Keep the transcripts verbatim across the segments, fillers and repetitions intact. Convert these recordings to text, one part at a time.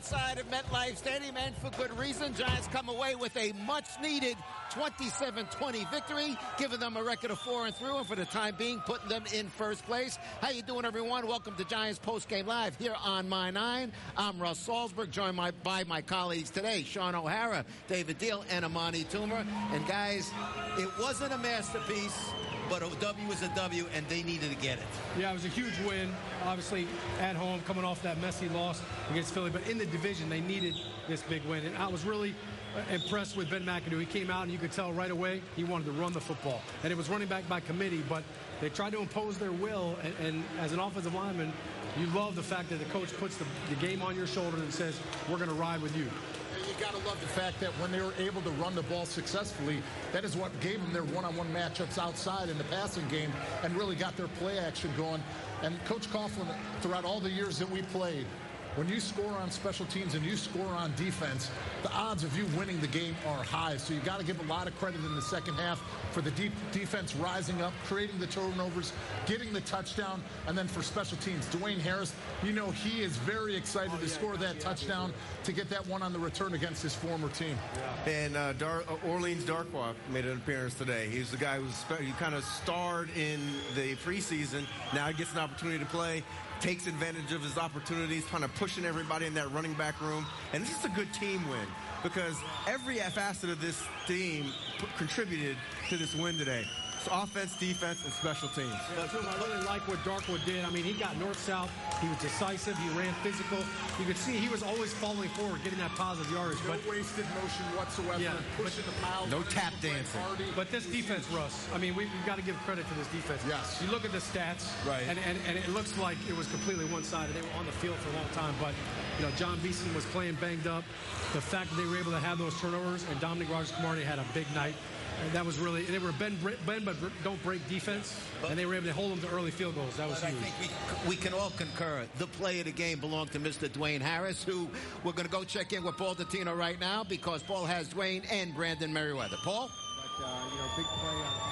outside of MetLife Stadium, and for good reason. Giants come away with a much-needed twenty-seven twenty victory, giving them a record of four and three, and for the time being, putting them in first place. How you doing, everyone? Welcome to Giants Postgame Live here on My Nine. I'm Russ Salzberg, joined my, by my colleagues today, Sean O'Hara, David Deal, and Amani Toomer. And guys, it wasn't a masterpiece, but a W is a W, and they needed to get it. Yeah, it was a huge win, obviously, at home, coming off that messy loss against Philly. But in the division, they needed this big win. And I was really impressed with Ben McAdoo. He came out, and you could tell right away he wanted to run the football. And it was running back by committee, but they tried to impose their will. And, and as an offensive lineman, you love the fact that the coach puts the, the game on your shoulders and says, we're going to ride with you. You got to love the fact that when they were able to run the ball successfully, that is what gave them their one-on-one matchups outside in the passing game and really got their play action going. And Coach Coughlin, throughout all the years that we played, when you score on special teams and you score on defense, the odds of you winning the game are high. So you got to give a lot of credit in the second half for the deep defense rising up, creating the turnovers, getting the touchdown, and then for special teams. Dwayne Harris, you know he is very excited oh, to yeah, score that yeah, touchdown yeah. to get that one on the return against his former team. Yeah. And uh, Dar uh, Orleans Darkwa made an appearance today. He's the guy who's he kind of starred in the preseason. Now he gets an opportunity to play. Takes advantage of his opportunities, kind of pushing everybody in that running back room. And this is a good team win because every facet of this team contributed to this win today. So offense, defense, and special teams. Yeah, too, I really like what Darkwood did. I mean, he got north-south. He was decisive. He ran physical. You could see he was always falling forward, getting that positive yardage. No but, wasted motion whatsoever. Yeah, pushing the pile. No tap dancing. But this defense, Russ, I mean, we, we've got to give credit to this defense. Yes. You look at the stats, right. and, and, and it looks like it was completely one-sided. They were on the field for a long time, but, you know, John Beeson was playing banged up. The fact that they were able to have those turnovers, and Dominic Rodgers-Cromartie had a big night. And that was really, they were bend, bend but don't break defense, but, and they were able to hold them to early field goals. That was but huge. I think we, we can all concur. The play of the game belonged to Mister Dwayne Harris, who we're going to go check in with Paul Dottino right now because Paul has Dwayne and Brandon Merriweather. Paul? But, uh, you know, big play on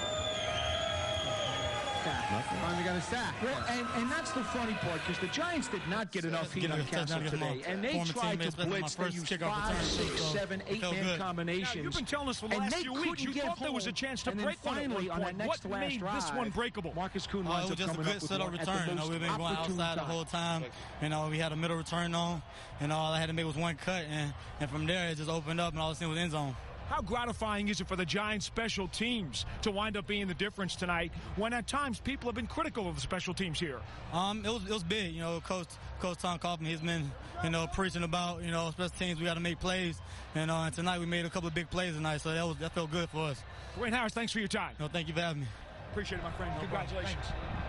finally got a sack. Well, and, and that's the funny part, because the Giants did not get enough heat on Castle today, and they tried to blitz. They used five, six, seven, eight-man combinations. Now, you've been telling us for the last few weeks you thought there was a chance to break one at one point. What made this one breakable? Marcus Kuhn uh, winds it was up just a coming good up setup with return. You know, we've been going outside the whole time. You know, we had a middle return on, and all I had to make was one cut, and, and from there it just opened up, and all I was seeing was end zone. How gratifying is it for the Giants special teams to wind up being the difference tonight when at times people have been critical of the special teams here? Um, it was it was big. You know, Coach Coach Tom Coughlin, he's been, you know, preaching about, you know, special teams, we got to make plays. And, uh, and tonight we made a couple of big plays tonight, so that was that felt good for us. Dwayne Harris, thanks for your time. No, thank you for having me. Appreciate it, my friend. No Congratulations.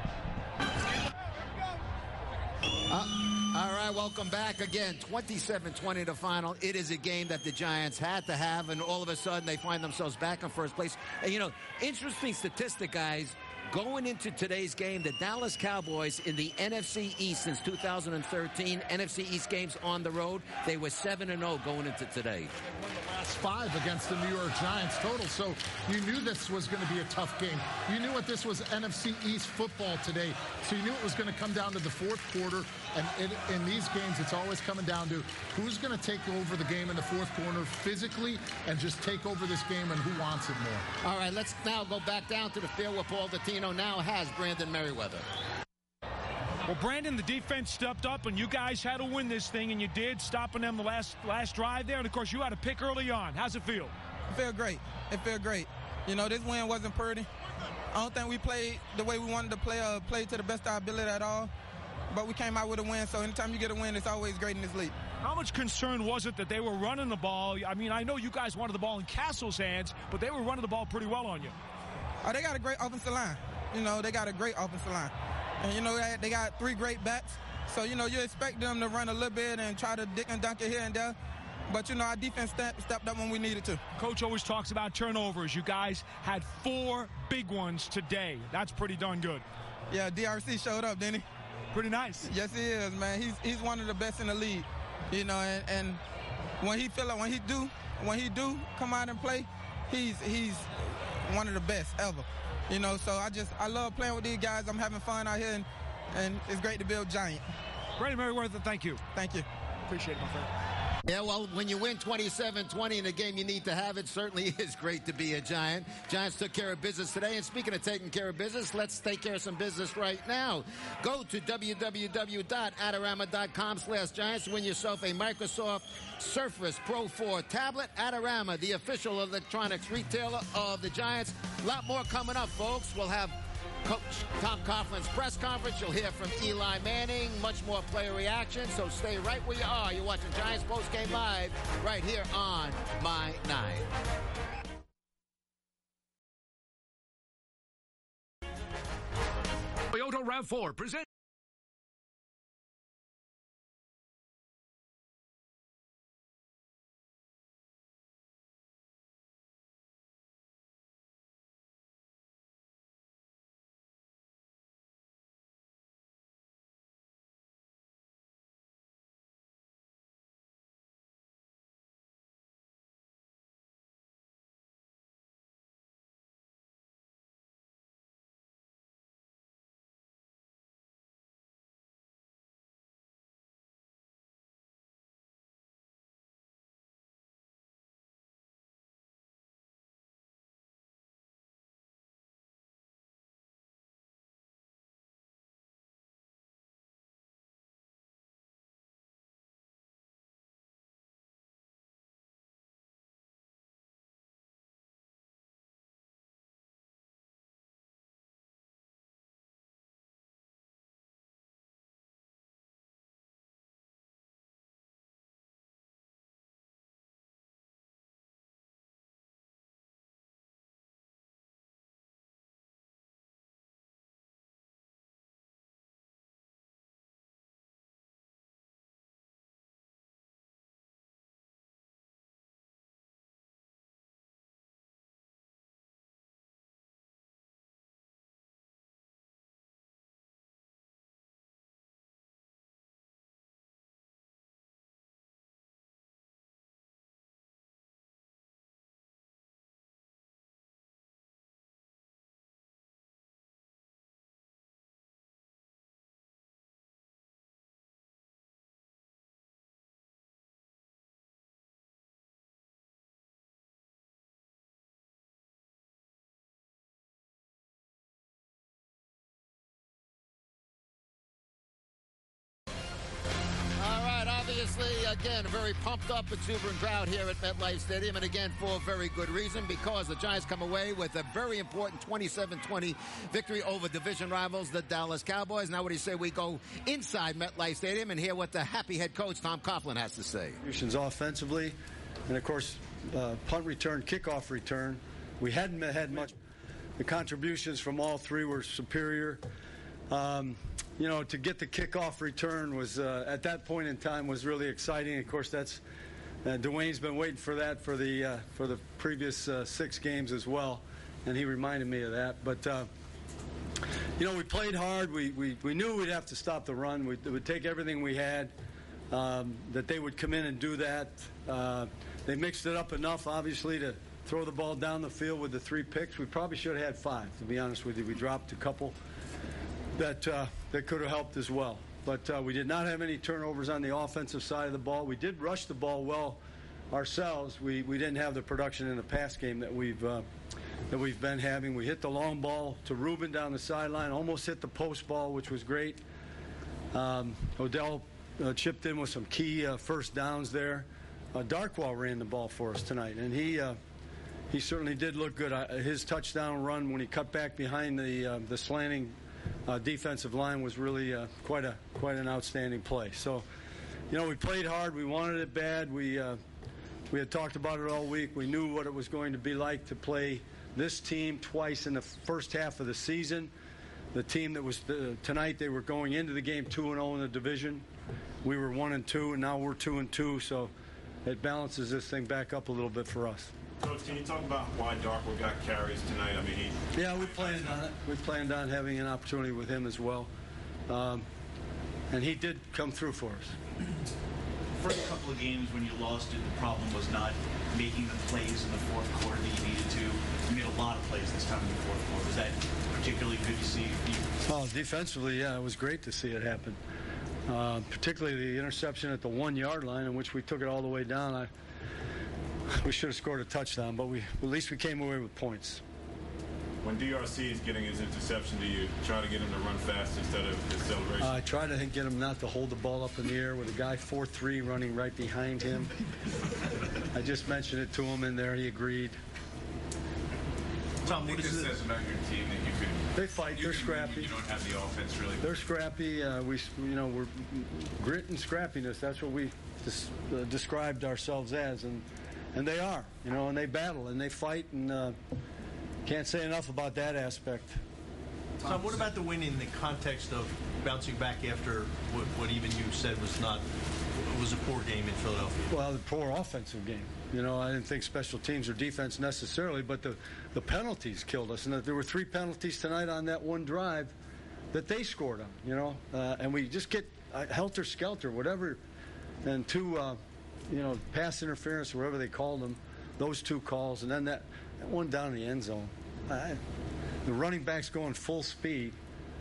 Uh, all right, welcome back again. twenty-seven twenty the final. It is a game that the Giants had to have, and all of a sudden they find themselves back in first place. And, you know, interesting statistic, guys. Going into today's game, the Dallas Cowboys in the N F C East since two thousand thirteen, N F C East games on the road, they were seven and oh going into today. They won the last five against the New York Giants total, so you knew this was going to be a tough game. You knew what this was N F C East football today, so you knew it was going to come down to the fourth quarter, and it, in these games, it's always coming down to who's going to take over the game in the fourth quarter physically and just take over this game and who wants it more. All right, let's now go back down to the field where Paul Dottino now has Brandon Merriweather. Well, Brandon, the defense stepped up, and you guys had to win this thing, and you did, stopping them the last last drive there. And, of course, you had a pick early on. How's it feel? It felt great. It felt great. You know, this win wasn't pretty. I don't think we played the way we wanted to play, uh, play to the best of our ability at all. But we came out with a win, so anytime you get a win, it's always great in this league. How much concern was it that they were running the ball? I mean, I know you guys wanted the ball in Castle's hands, but they were running the ball pretty well on you. Oh, they got a great offensive line. You know, they got a great offensive line. And, you know, they got three great backs. So, you know, you expect them to run a little bit and try to dick and dunk it here and there. But, you know, our defense step, stepped up when we needed to. Coach always talks about turnovers. You guys had four big ones today. That's pretty darn good. Yeah, D R C showed up, didn't he? Pretty nice. Yes, he is, man. He's he's one of the best in the league. You know, and, and when he feel like when he do when he do come out and play, he's he's one of the best ever. You know, so I just, I love playing with these guys. I'm having fun out here, and, and it's great to build Giant. Brandon Merriweather, thank you. Thank you. Appreciate it, my friend. Yeah, well, when you win twenty-seven twenty in a game, you need to have it. Certainly is great to be a Giant. Giants took care of business today. And speaking of taking care of business, let's take care of some business right now. Go to w w w dot adorama dot com slash Giants. Win yourself a Microsoft Surface Pro four tablet. Adorama, the official electronics retailer of the Giants. A lot more coming up, folks. We'll have Coach Tom Coughlin's press conference. You'll hear from Eli Manning. Much more player reaction. So stay right where you are. You're watching Giants Postgame Live right here on My Nine. Toyota RAV four presents. Obviously, again, a very pumped up, exuberant crowd here at MetLife Stadium, and again, for a very good reason, because the Giants come away with a very important twenty-seven twenty victory over division rivals, the Dallas Cowboys. Now, what do you say we go inside MetLife Stadium and hear what the happy head coach, Tom Coughlin, has to say? Offensively, and of course, uh, punt return, kickoff return. We hadn't had much. The contributions from all three were superior. Um, you know, to get the kickoff return was, uh, at that point in time, was really exciting. Of course, that's uh, Dwayne's been waiting for that for the uh, for the previous uh, six games as well, and he reminded me of that. But uh, you know, we played hard. We, we we knew we'd have to stop the run. We would take everything we had. Um, that they would come in and do that. Uh, they mixed it up enough, obviously, to throw the ball down the field with the three picks. We probably should have had five, to be honest with you. We dropped a couple that uh, that could have helped as well. But uh, we did not have any turnovers on the offensive side of the ball. We did rush the ball well ourselves. We we didn't have the production in the pass game that we've uh, that we've been having. We hit the long ball to Ruben down the sideline, almost hit the post ball, which was great. Um, Odell uh, chipped in with some key uh, first downs there. Uh, Darkwa ran the ball for us tonight, and he uh, he certainly did look good. Uh, his touchdown run when he cut back behind the uh, the slanting Uh, defensive line was really uh, quite a quite an outstanding play. So, you know, we played hard. We wanted it bad. We uh, we had talked about it all week. We knew what it was going to be like to play this team twice in the first half of the season. The team that was the, tonight, they were going into the game two and zero in the division. We were one and two, and now we're two and two. So it balances this thing back up a little bit for us. Coach, can you talk about why Darkwa got carries tonight? I mean, he... Yeah, we planned on it. We planned on having an opportunity with him as well. Um, and he did come through for us. First couple of games when you lost it, the problem was not making the plays in the fourth quarter that you needed to. You made a lot of plays this time in the fourth quarter. Was that particularly good to see? Oh, defensively, yeah, it was great to see it happen. uh, particularly the interception at the one-yard line in which we took it all the way down. I, we should have scored a touchdown, but we at least we came away with points. When D R C is getting his interception, do you try to get him to run fast instead of acceleration? Uh, I try to get him not to hold the ball up in the air with a guy four three running right behind him. I just mentioned it to him in there. He agreed. Tom, what does it says about your team that you can? They fight. They're scrappy. You don't have the offense really. They're scrappy. Uh, we, you know, we're grit and scrappiness. That's what we des- uh, described ourselves as, and and they are. You know, and they battle and they fight, and uh, can't say enough about that aspect. Tom, what about the win in the context of bouncing back after what, what even you said was not was a poor game in Philadelphia? Well, the poor offensive game. You know, I didn't think special teams or defense necessarily, but the, the penalties killed us. And there were three penalties tonight on that one drive that they scored on, you know. Uh, and we just get uh, helter-skelter, whatever. And two, uh, you know, pass interference, whatever they called them, those two calls. And then that, that one down in the end zone. I, the running back's going full speed.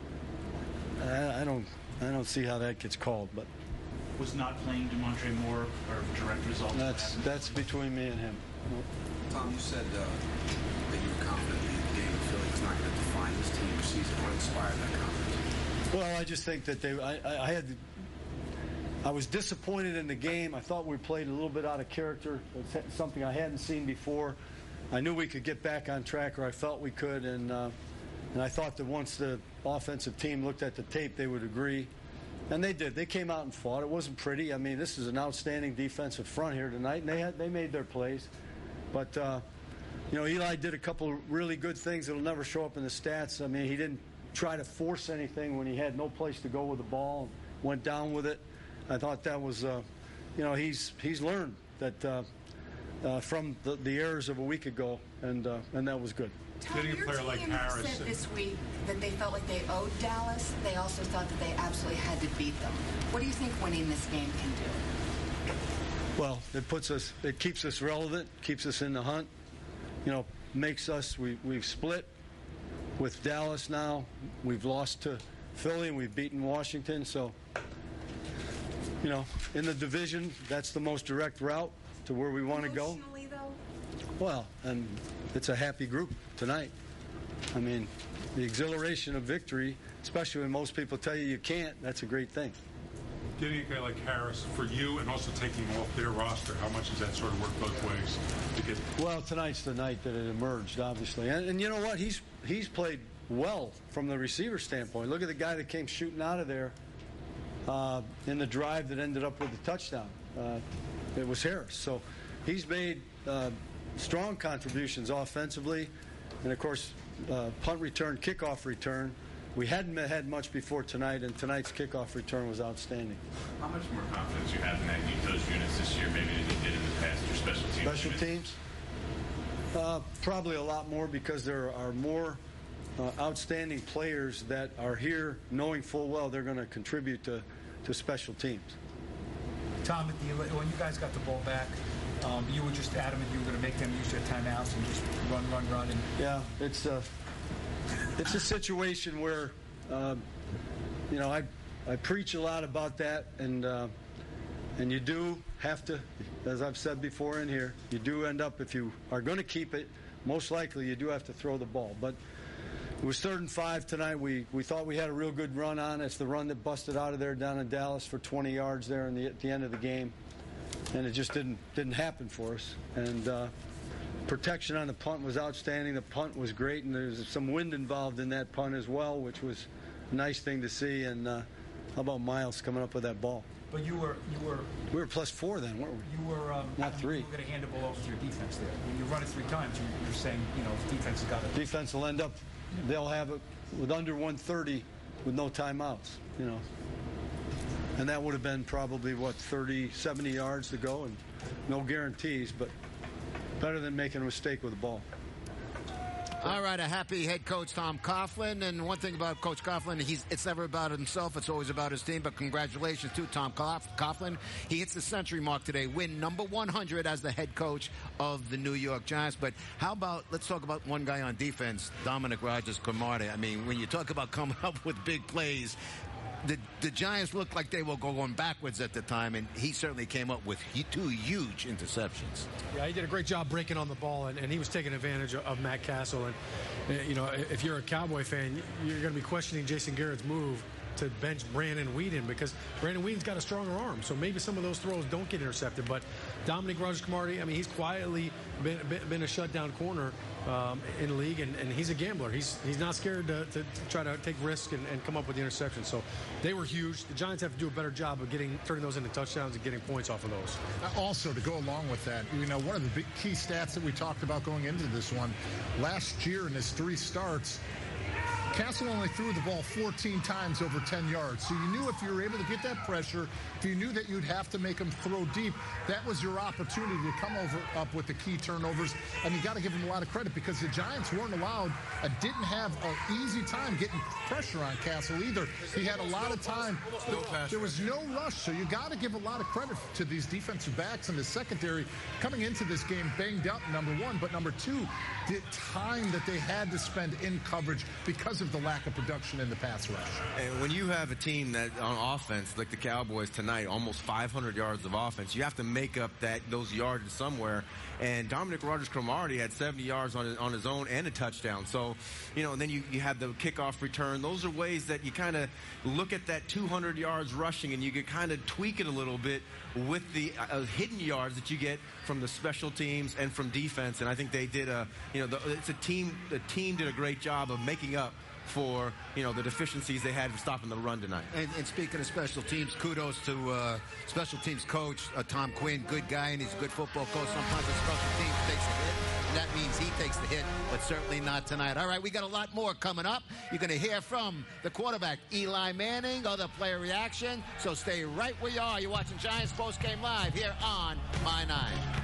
I, I don't I don't see how that gets called, but. Was not playing DeMontre Moore or direct result? That's that's between me and him. Tom, you said uh, that you were confident that the game in Philly was not going to define this team or season. What inspired that confidence? Well, I just think that they. I, I had. I was disappointed in the game. I thought we played a little bit out of character. It's something I hadn't seen before. I knew we could get back on track, or I felt we could, and uh, and I thought that once the offensive team looked at the tape, they would agree. And they did. They came out and fought. It wasn't pretty. I mean, this is an outstanding defensive front here tonight, and they had they made their plays. But, uh, you know, Eli did a couple of really good things that will never show up in the stats. I mean, he didn't try to force anything when he had no place to go with the ball, went down with it. I thought that was, uh, you know, he's he's learned that uh, uh, from the, the errors of a week ago, and uh, and that was good. Tom, your team like Harris said this week that they felt like they owed Dallas. They also thought that they absolutely had to beat them. What do you think winning this game can do? Well, it puts us, it keeps us relevant, keeps us in the hunt. You know, makes us. We we've split with Dallas now. We've lost to Philly and we've beaten Washington. So, you know, in the division, that's the most direct route to where we want to go. Emotionally, though? Well, and it's a happy group tonight. I mean, the exhilaration of victory, especially when most people tell you you can't, that's a great thing. Getting a guy like Harris for you and also taking him off their roster, how much does that sort of work both ways? To get well, tonight's the night that it emerged, obviously. And, and you know what? He's he's played well from the receiver standpoint. Look at the guy that came shooting out of there uh, in the drive that ended up with the touchdown. Uh, it was Harris. So he's made uh, strong contributions offensively. And, of course, uh, punt return, kickoff return. We hadn't had much before tonight, and tonight's kickoff return was outstanding. How much more confidence you have in that, those units this year maybe than you did in the past, your special teams? Special teams? Uh, probably a lot more because there are more uh, outstanding players that are here knowing full well they're going to contribute to, to special teams. Tom, at the, when you guys got the ball back, um, you were just adamant you were going to make them use their timeouts and just run, run, run. And yeah, it's uh, it's a situation where, uh, you know, I I preach a lot about that, and uh, and you do have to, as I've said before in here, you do end up, if you are going to keep it, most likely you do have to throw the ball. But it was third and five tonight. We we thought we had a real good run on. It's the run that busted out of there down in Dallas for twenty yards there in the, at the end of the game. And it just didn't didn't happen for us. And uh, protection on the punt was outstanding. The punt was great, and there's some wind involved in that punt as well, which was a nice thing to see. And uh, how about Miles coming up with that ball? But you were you were we were plus four then, weren't we? You were um, not three. You were going to hand the ball over to your defense there. When you run it three times, you, you're saying you know defense has got it. Defense will end up. They'll have it with under one thirty with no timeouts. You know. And that would have been probably, what, thirty, seventy yards to go, and no guarantees, but better than making a mistake with the ball. All right, a happy head coach, Tom Coughlin. And one thing about Coach Coughlin, he's, it's never about himself. It's always about his team. But congratulations to Tom Coughlin. He hits the century mark today, win number one hundred as the head coach of the New York Giants. But how about, let's talk about one guy on defense, Dominic Rodgers-Cromartie. I mean, when you talk about coming up with big plays, the, the Giants looked like they were going backwards at the time, and he certainly came up with two huge interceptions. Yeah, he did a great job breaking on the ball, and, and he was taking advantage of, of Matt Castle. And, you know, if you're a Cowboy fan, you're going to be questioning Jason Garrett's move to bench Brandon Weeden, because Brandon Weeden's got a stronger arm, so maybe some of those throws don't get intercepted. But Dominique Rodgers-Cromartie, I mean, he's quietly been, been, been a shutdown corner um, in the league, and, and he's a gambler. He's he's not scared to, to, to try to take risks and, and come up with the interception. So they were huge. The Giants have to do a better job of getting turning those into touchdowns and getting points off of those. Also, to go along with that, you know, one of the big key stats that we talked about going into this one, last year in his three starts, Castle only threw the ball fourteen times over ten yards. So you knew if you were able to get that pressure, if you knew that you'd have to make him throw deep, that was your opportunity to come over up with the key turnovers. And you got to give him a lot of credit, because the Giants weren't allowed, uh, didn't have an easy time getting pressure on Castle either. He had a lot of time. There, there was no rush, so you got to give a lot of credit to these defensive backs in the secondary coming into this game banged up, number one, but number two, the time that they had to spend in coverage because of the lack of production in the pass rush. And when you have a team that on offense, like the Cowboys tonight, almost five hundred yards of offense, you have to make up that those yards somewhere. And Dominique Rodgers-Cromartie had seventy yards on his, on his own and a touchdown. So, you know, and then you, you have the kickoff return. Those are ways that you kind of look at that two hundred yards rushing, and you can kind of tweak it a little bit with the uh, hidden yards that you get from the special teams and from defense. And I think they did a, you know, the, it's a team, the team did a great job of making up for, you know, the deficiencies they had for stopping the run tonight. And, and speaking of special teams, kudos to uh, special teams coach uh, Tom Quinn, good guy, and he's a good football coach. Sometimes the special teams takes a hit, and that means he takes the hit, but certainly not tonight. All right, we got a lot more coming up. You're going to hear from the quarterback, Eli Manning, other player reaction, so stay right where you are. You're watching Giants Post Game Live here on My Nine.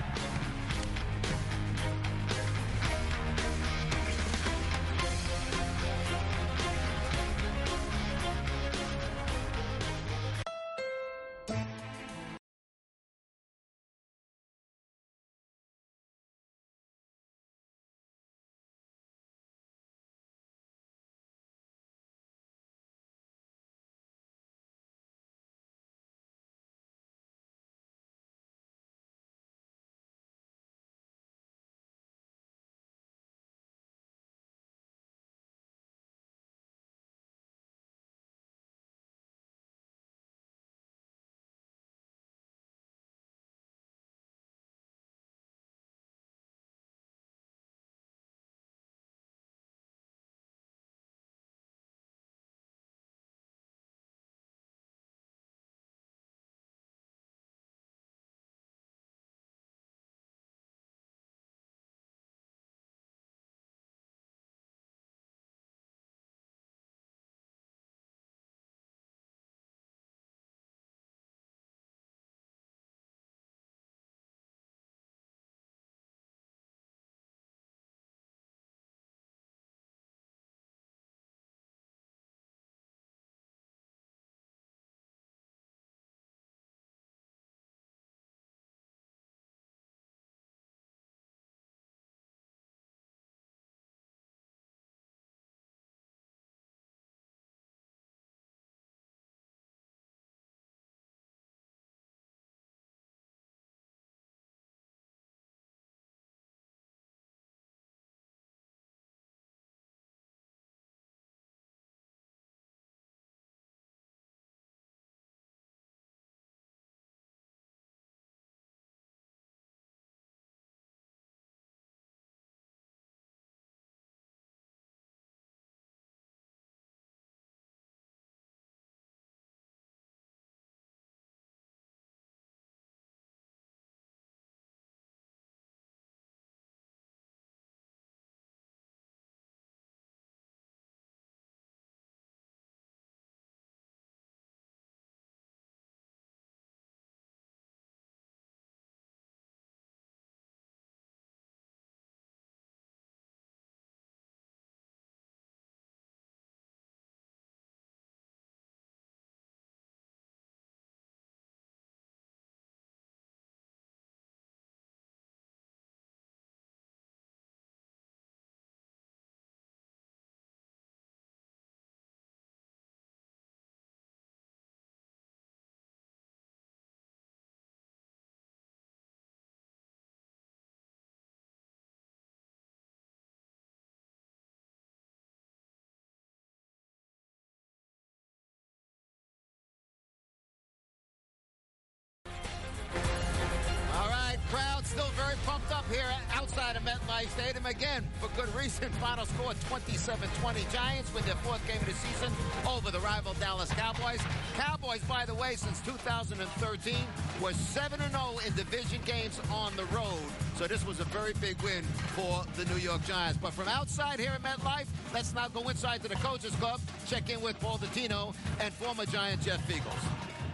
inside of MetLife Stadium again for good reason. Final score twenty-seven twenty. Giants win their fourth game of the season over the rival Dallas Cowboys. Cowboys, by the way, since two thousand thirteen were seven and oh in division games on the road. So this was a very big win for the New York Giants. But from outside here at MetLife, let's now go inside to the Coaches Club, check in with Paul Dottino and former Giant Jeff Feagles.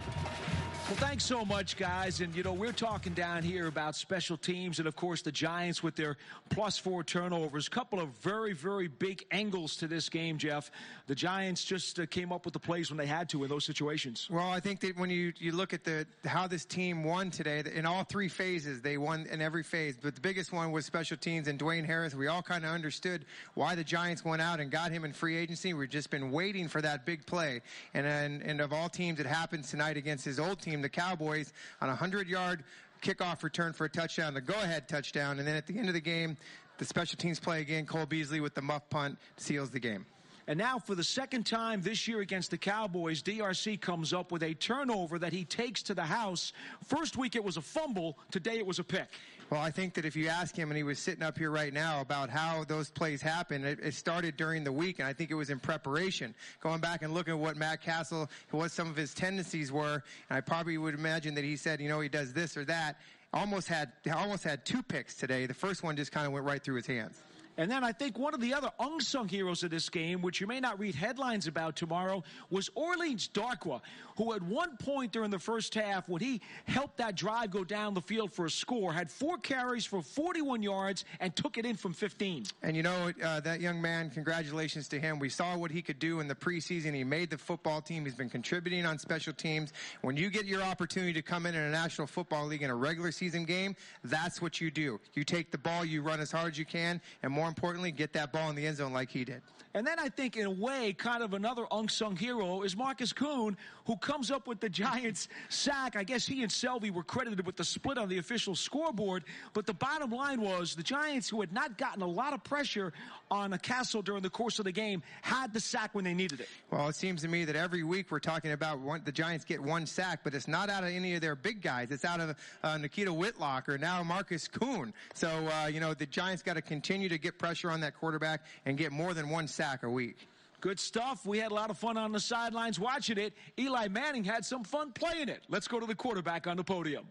Well, thanks so much, guys. And, you know, we're talking down here about special teams and, of course, the Giants with their plus four turnovers. A couple of very, very big angles to this game, Jeff. The Giants just uh, came up with the plays when they had to in those situations. Well, I think that when you, you look at the how this team won today, in all three phases, they won in every phase. But the biggest one was special teams and Dwayne Harris. We all kind of understood why the Giants went out and got him in free agency. We've just been waiting for that big play. And, and, and of all teams, it happens tonight against his old team, the Cowboys, on a hundred-yard kickoff return for a touchdown, the go-ahead touchdown, and then at the end of the game, the special teams play again. Cole Beasley with the muff punt seals the game. And now for the second time this year against the Cowboys, D R C comes up with a turnover that he takes to the house. First week it was a fumble. Today it was a pick. Well, I think that if you ask him, and he was sitting up here right now, about how those plays happened, it, it started during the week, and I think it was in preparation. Going back and looking at what Matt Castle, what some of his tendencies were, and I probably would imagine that he said, you know, he does this or that. Almost had, almost had two picks today. The first one just kind of went right through his hands. And then I think one of the other unsung heroes of this game, which you may not read headlines about tomorrow, was Orleans Darkwa, who at one point during the first half, when he helped that drive go down the field for a score, had four carries for forty-one yards and took it in from fifteen. And you know, uh, that young man, congratulations to him. We saw what he could do in the preseason. He made the football team. He's been contributing on special teams. When you get your opportunity to come in in a National Football League in a regular season game, that's what you do. You take the ball, you run as hard as you can, and more importantly, get that ball in the end zone like he did. And then I think, in a way, kind of another unsung hero is Marcus Kuhn, who comes up with the Giants sack. I guess he and Selby were credited with the split on the official scoreboard. But the bottom line was the Giants, who had not gotten a lot of pressure on a Castle during the course of the game, had the sack when they needed it. Well, it seems to me that every week we're talking about one, the Giants get one sack, but it's not out of any of their big guys. It's out of uh, Nikita Whitlock or now Marcus Kuhn. So, uh, you know, the Giants got to continue to get pressure on that quarterback and get more than one sack a week. Good stuff. We had a lot of fun on the sidelines watching it. Eli Manning had some fun playing it. Let's go to the quarterback on the podium.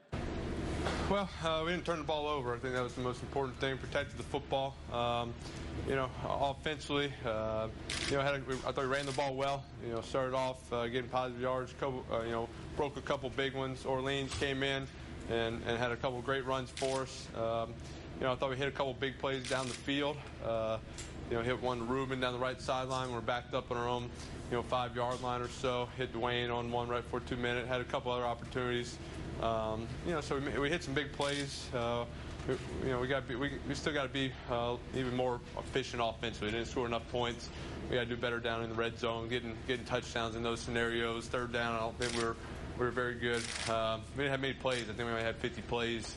Well, uh, we didn't turn the ball over. I think that was the most important thing. Protected the football. Um, you know, offensively, uh, you know, had a, I thought we ran the ball well. You know, started off uh, getting positive yards. Couple, uh, you know, broke a couple big ones. Orleans came in and, and had a couple great runs for us. Um, you know, I thought we hit a couple big plays down the field. Uh, you know, hit one Reuben down the right sideline. We're backed up on our own, you know, five-yard line or so. Hit Dwayne on one right before two minutes. Had a couple other opportunities. Um, you know, so we, we hit some big plays. Uh, we, you know, we got we, we still got to be uh, even more efficient offensively. We didn't score enough points. We got to do better down in the red zone, getting getting touchdowns in those scenarios. Third down, I don't think we were we were very good. Uh, we didn't have many plays. I think we only had fifty plays.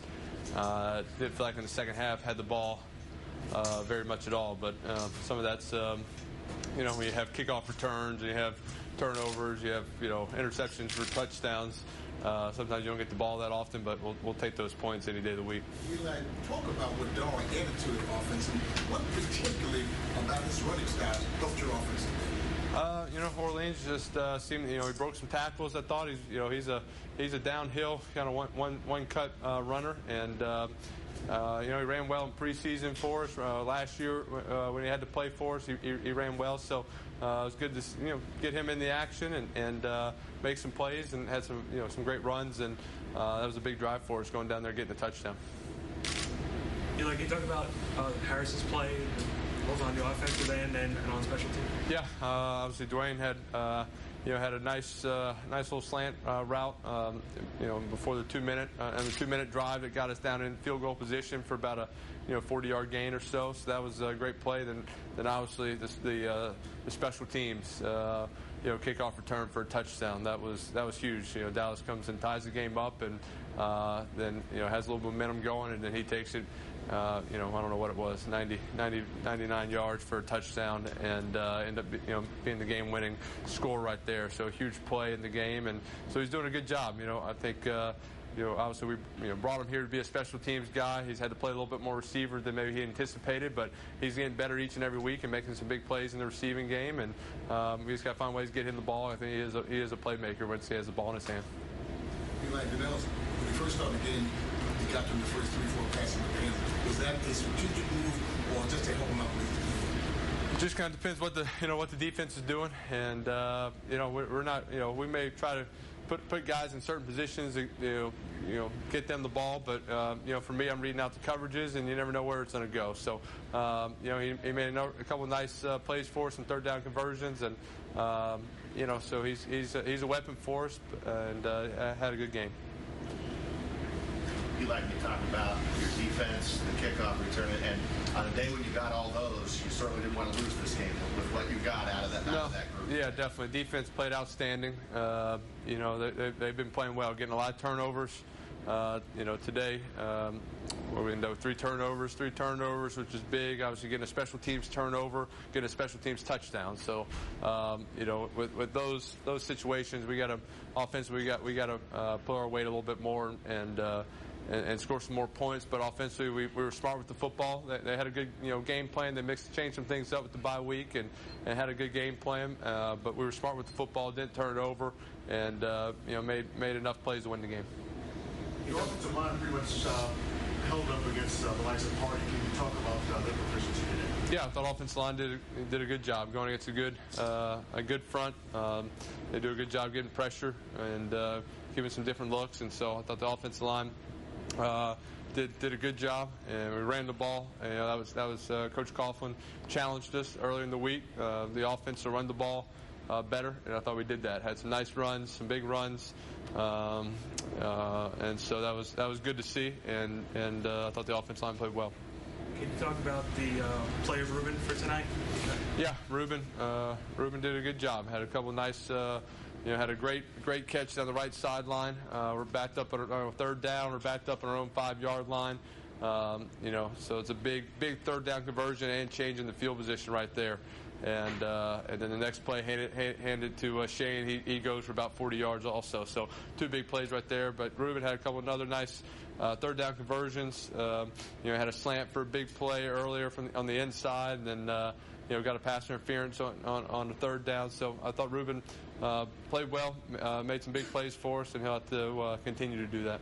Uh, didn't feel like in the second half had the ball uh, very much at all. But uh, some of that's um, you know, when you have kickoff returns and you have turnovers, you have you know interceptions for touchdowns. Uh, sometimes you don't get the ball that often, but we'll, we'll take those points any day of the week. Eli, talk about what Darrell added to the offense, and what particularly about his running style helped your offense? Uh, you know, Orleans just uh, seemed, you know, he broke some tackles. I thought he's, you know, he's a he's a downhill kind of one one one cut uh, runner, and uh, uh, you know, he ran well in preseason for us uh, last year uh, when he had to play for us. He, he, he ran well, so uh, it was good to you know get him in the action and and uh, make some plays, and had some you know some great runs, and uh, that was a big drive for us going down there getting a touchdown. You like you talk about uh, Harris's play, both on the offensive end and, and on special teams. Yeah, uh, obviously Dwayne had uh, you know had a nice uh, nice little slant uh, route um, you know before the two minute uh, and the two minute drive that got us down in field goal position for about a you know forty yard gain or so. So that was a great play. Then then obviously the the, uh, the special teams. Uh, You know, kickoff return for a touchdown. That was that was huge. You know, Dallas comes and ties the game up, and uh, then you know has a little momentum going, and then he takes it. Uh, you know, I don't know what it was, ninety, ninety, ninety-nine yards for a touchdown, and uh, end up you know being the game-winning score right there. So a huge play in the game, and so he's doing a good job. You know, I think. Uh, you know, obviously we you know, brought him here to be a special teams guy. He's had to play a little bit more receiver than maybe he anticipated, but he's getting better each and every week and making some big plays in the receiving game. And um, we just got to find ways to get him the ball. I think he is a, he is a playmaker once he has the ball in his hand. Eli Goodell, when he first started the game, he got to the first three, four passes in the hands. Was that a strategic move or just to help him out with the game? It just kind of depends what the you know what the defense is doing, and uh, you know we're, we're not you know we may try to put put guys in certain positions, you know you know get them the ball, but uh, you know for me I'm reading out the coverages, and you never know where it's going to go. So um, you know he, he made a, a couple of nice uh, plays for us, some third down conversions, and um, you know so he's he's a, he's a weapon for us, and uh, had a good game. You like me talk about your defense, the kickoff return, and on a day when you got all those, you certainly didn't want to lose this game with what you got out of that, out no. of that group. Yeah, definitely. Defense played outstanding. Uh, you know, they, they, they've been playing well, getting a lot of turnovers. Uh, you know, today, um, where we ended up with three turnovers, three turnovers, which is big. Obviously, getting a special teams turnover, getting a special teams touchdown. So, um, you know, with, with those those situations, we got to offensively, we got we got to uh, pull our weight a little bit more and. Uh, And, and score some more points, but offensively we, we were smart with the football. They, they had a good you know game plan. They mixed changed some things up with the bye week and, and had a good game plan. Uh, but we were smart with the football, didn't turn it over, and uh, you know made made enough plays to win the game. Your offensive line pretty much uh, held up against uh, the likes of Hardy. Can you talk about uh, their proficiency today? Yeah, I thought offensive line did a, did a good job going against a good uh, a good front. Um, they do a good job getting pressure and uh, giving some different looks, and so I thought the offensive line. Uh, did did a good job, and we ran the ball. And, you know, that was that was uh, Coach Coughlin challenged us earlier in the week. Uh, the offense to run the ball uh, better, and I thought we did that. Had some nice runs, some big runs, um, uh, and so that was that was good to see. And and uh, I thought the offensive line played well. Can you talk about the uh, play of Ruben for tonight? Yeah, Ruben. Uh, Ruben did a good job. Had a couple of nice. Uh, You know, had a great, great catch down the right sideline. Uh, we're backed up on our third down. We're backed up on our own five-yard line. Um, you know, so it's a big, big third down conversion and changing the field position right there. And uh, and then the next play handed handed to uh, Shane. He he goes for about forty yards also. So two big plays right there. But Ruben had a couple of other nice uh, third down conversions. Um, you know, had a slant for a big play earlier from on the inside, and then uh, you know got a pass interference on, on on the third down. So I thought Ruben. Uh, played well, uh, made some big plays for us, and he'll have to uh, continue to do that.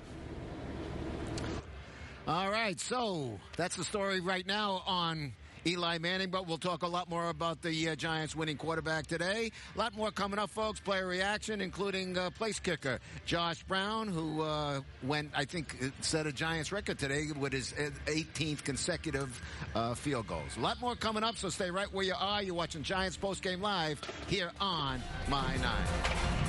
All right, so that's the story right now on Eli Manning, but we'll talk a lot more about the uh, Giants winning quarterback today. A lot more coming up, folks. Player reaction, including uh, place kicker Josh Brown, who uh, went, I think, set a Giants record today with his eighteenth consecutive uh, field goals. A lot more coming up, so stay right where you are. You're watching Giants Postgame Live here on My Nine.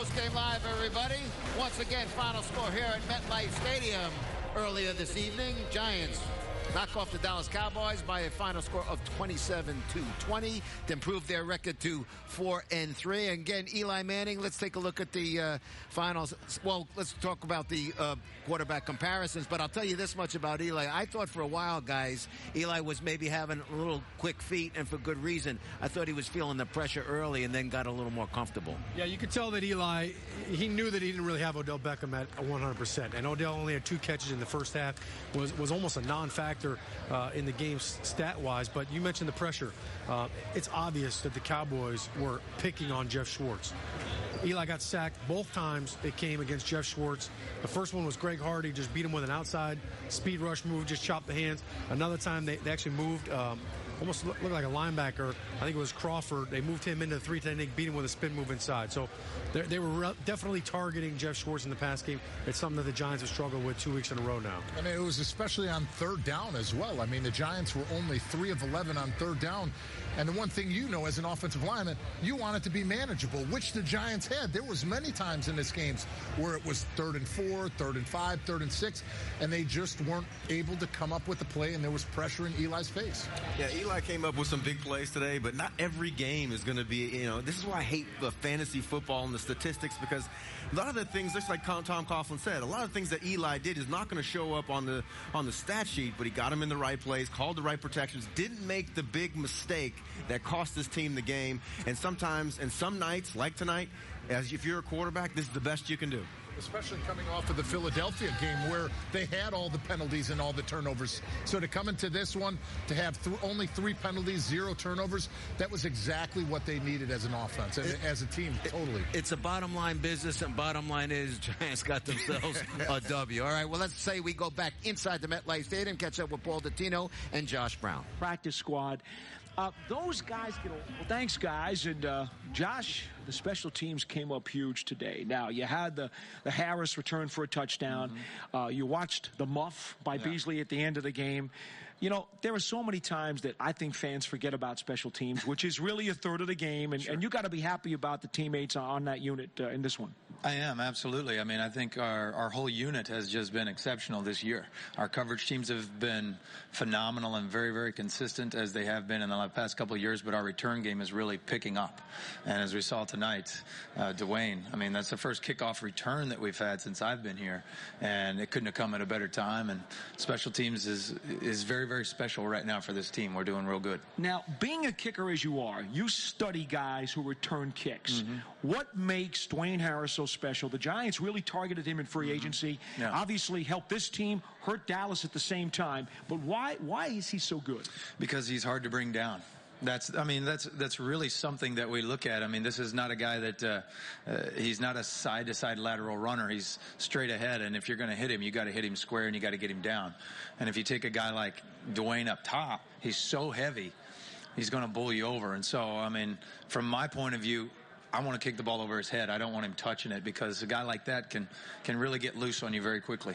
Post-game live, everybody. Once again, final score here at MetLife Stadium earlier this evening. Giants knock off the Dallas Cowboys by a final score of twenty-seven to twenty to improve their record to four and three. And again, Eli Manning, let's take a look at the uh, finals. Well, let's talk about the uh, quarterback comparisons, but I'll tell you this much about Eli. I thought for a while, guys, Eli was maybe having a little quick feet, and for good reason. I thought he was feeling the pressure early and then got a little more comfortable. Yeah, you could tell that Eli, he knew that he didn't really have Odell Beckham at one hundred percent. And Odell only had two catches in the first half, was, was almost a non-factor uh, in the game stat-wise. But you mentioned the pressure. Uh, it's obvious that the Cowboys were picking on Jeff Schwartz. Eli got sacked both times. It came against Jeff Schwartz. The first one was Greg Hardy, just beat him with an outside speed rush move, just chopped the hands. Another time they, they actually moved, um, almost looked like a linebacker. I think it was Crawford. They moved him into the three technique, beat him with a spin move inside. So they were re- definitely targeting Jeff Schwartz in the pass game. It's something that the Giants have struggled with two weeks in a row now. And it was especially on third down as well. I mean, the Giants were only three of eleven on third down. And the one thing you know as an offensive lineman, you want it to be manageable, which the Giants had. There was many times in this game where it was third and four, third and five, third and six, and they just weren't able to come up with the play, and there was pressure in Eli's face. Yeah, Eli came up with some big plays today, but not every game is going to be, you know, this is why I hate the fantasy football and the statistics, because a lot of the things, just like Tom Coughlin said, a lot of things that Eli did is not going to show up on the on the stat sheet, but he got him in the right place, called the right protections, didn't make the big mistake that cost his team the game. And sometimes, and some nights, like tonight, as if you're a quarterback, this is the best you can do. Especially coming off of the Philadelphia game where they had all the penalties and all the turnovers. So to come into this one, to have th- only three penalties, zero turnovers, that was exactly what they needed as an offense, and it, as a team, totally. It's a bottom line business, and bottom line is Giants got themselves a W. All right, well, let's say we go back inside the MetLife Stadium, catch up with Paul Dottino and Josh Brown. Practice squad. Uh, those guys get a, well, thanks, guys. And uh, Josh, the special teams came up huge today. Now, you had the, the Harris return for a touchdown. Mm-hmm. Uh, you watched the muff by yeah. Beasley at the end of the game. You know, there are so many times that I think fans forget about special teams, which is really a third of the game. And, sure. and you got to be happy about the teammates on that unit uh, in this one. I am, absolutely. I mean, I think our, our whole unit has just been exceptional this year. Our coverage teams have been phenomenal and very, very consistent as they have been in the past couple of years, but our return game is really picking up. And as we saw tonight, uh, Dwayne, I mean, that's the first kickoff return that we've had since I've been here, and it couldn't have come at a better time. And special teams is is very, very special right now for this team. We're doing real good. Now, being a kicker as you are, you study guys who return kicks. Mm-hmm. What makes Dwayne Harris so special? The Giants really targeted him in free mm-hmm. agency. Yeah. Obviously helped this team, hurt Dallas at the same time. But why why is he so good? Because he's hard to bring down. That's, I mean, that's that's really something that we look at. I mean, this is not a guy that uh, uh, he's not a side-to-side lateral runner. He's straight ahead, and if you're going to hit him, you got to hit him square and you got to get him down. And if you take a guy like Dwayne up top, he's so heavy, he's going to bull you over. And so, I mean, from my point of view, I want to kick the ball over his head. I don't want him touching it because a guy like that can can really get loose on you very quickly.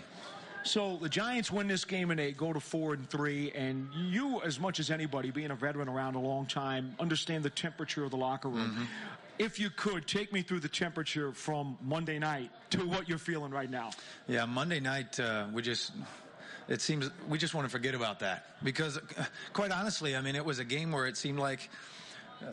So the Giants win this game and they go to four and three, and you, as much as anybody, being a veteran around a long time, understand the temperature of the locker room. Mm-hmm. If you could, take me through the temperature from Monday night to what you're feeling right now. Yeah, Monday night, uh, we just... It seems we just want to forget about that because, uh, quite honestly, I mean, it was a game where it seemed like uh,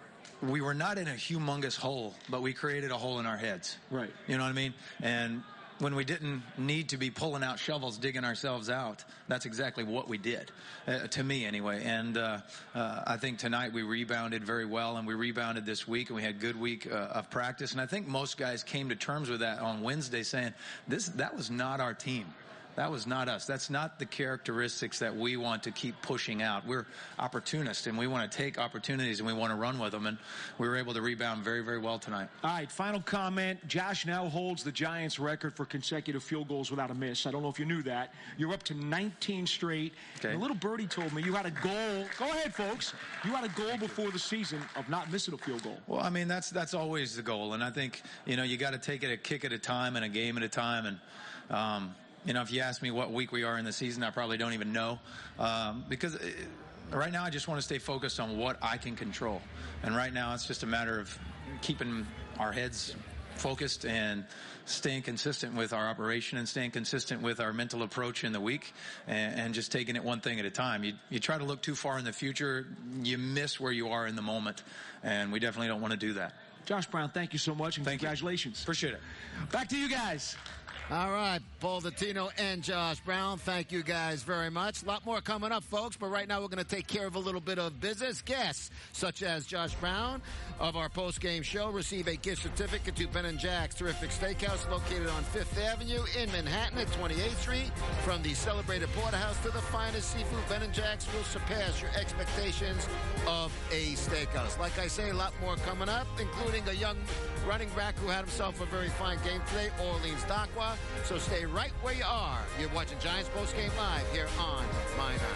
we were not in a humongous hole, but we created a hole in our heads. Right. You know what I mean? And when we didn't need to be pulling out shovels, digging ourselves out, that's exactly what we did, uh, to me anyway. And uh, uh, I think tonight we rebounded very well, and we rebounded this week, and we had a good week uh, of practice. And I think most guys came to terms with that on Wednesday, saying this that was not our team. That was not us. That's not the characteristics that we want to keep pushing out. We're opportunists, and we want to take opportunities, and we want to run with them. And we were able to rebound very, very well tonight. All right, final comment. Josh now holds the Giants' record for consecutive field goals without a miss. I don't know if you knew that. You're up to nineteen straight. Okay. And a little birdie told me you had a goal. Go ahead, folks. You had a goal before the season of not missing a field goal. Well, I mean, that's that's always the goal. And I think, you know, you got to take it a kick at a time and a game at a time. And, um, You know, if you ask me what week we are in the season, I probably don't even know. Um, because it, right now I just want to stay focused on what I can control. And right now it's just a matter of keeping our heads focused and staying consistent with our operation and staying consistent with our mental approach in the week, and, and just taking it one thing at a time. You, you try to look too far in the future, you miss where you are in the moment, and we definitely don't want to do that. Josh Brown, thank you so much, and thank congratulations. You. Appreciate it. Back to you guys. All right, Paul Dottino and Josh Brown, thank you guys very much. A lot more coming up, folks, but right now we're going to take care of a little bit of business. Guests such as Josh Brown of our post-game show receive a gift certificate to Ben and Jack's Terrific Steakhouse located on Fifth Avenue in Manhattan at twenty-eighth Street. From the celebrated porterhouse to the finest seafood, Ben and Jack's will surpass your expectations of a steakhouse. Like I say, a lot more coming up, including a young running back who had himself a very fine game today, Orleans Darkwa. So stay right where you are. You're watching Giants Post Game Live here on My Nine.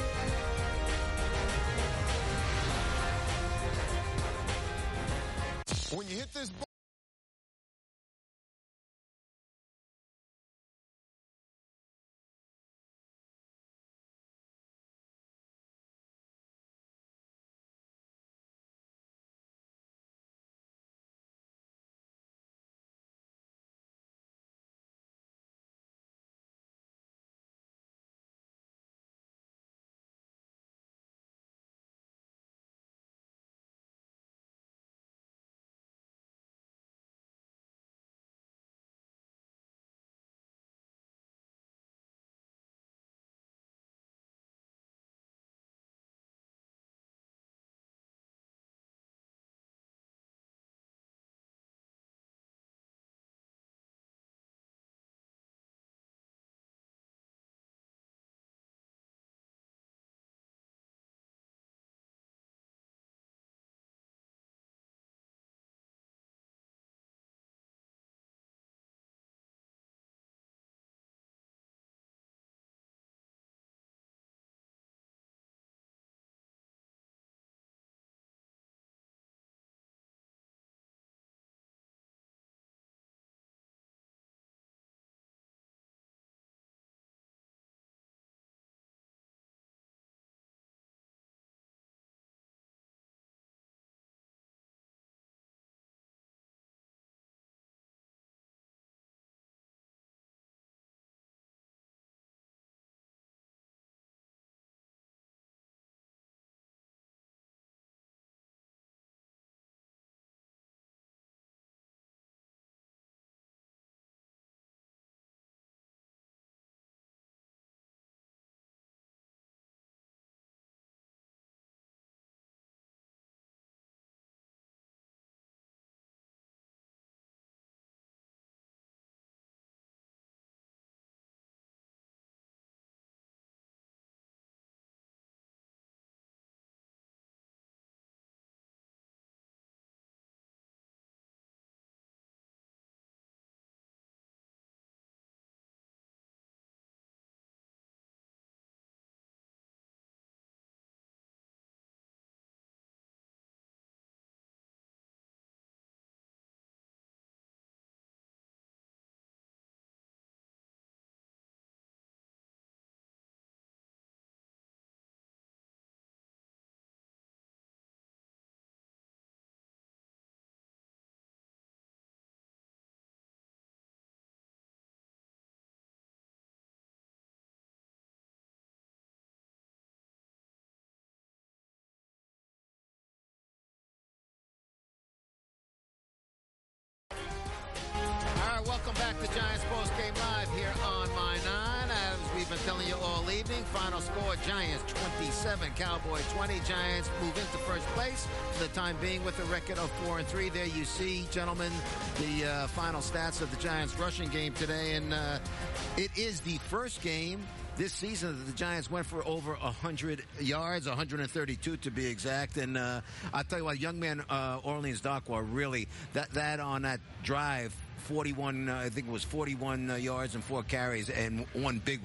When you hit this ball. Welcome back to Giants Post Game Live here on My Nine. As we've been telling you all evening, final score, Giants twenty-seven, Cowboy twenty. Giants move into first place for the time being with a record of four and three. There you see, gentlemen, the uh, final stats of the Giants rushing game today. And uh, it is the first game this season that the Giants went for over one hundred yards, one hundred thirty-two to be exact. And uh, I'll tell you what, young man uh, Orleans Darkwa, really, that, that on that drive, forty-one, uh, I think it was forty-one uh, yards and four carries, and one big one